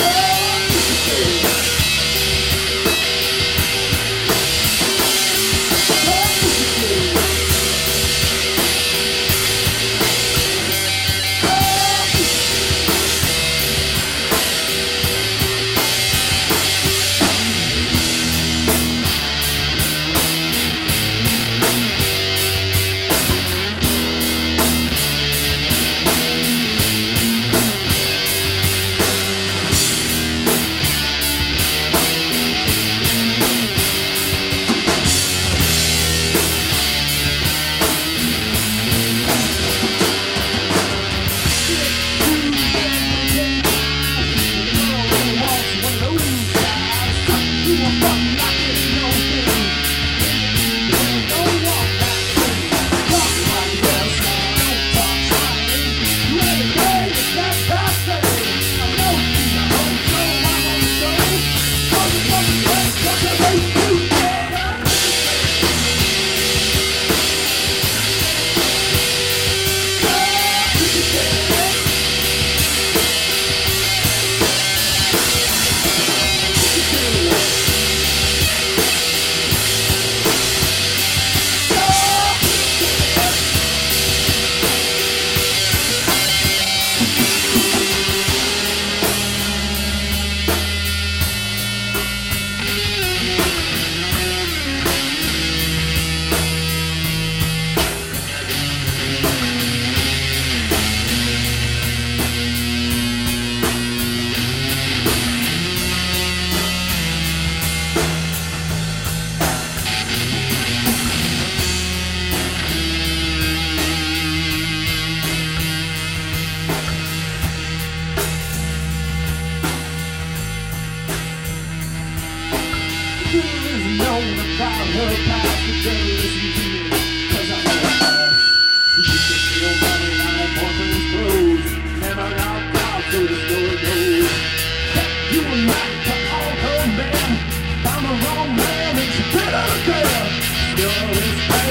about her past, you better listen to me, 'cause I'm a boss. She used to steal money out of orphans' clothes, never got out through the store doors. You were not to all her man, found the wrong man and she better care. Still always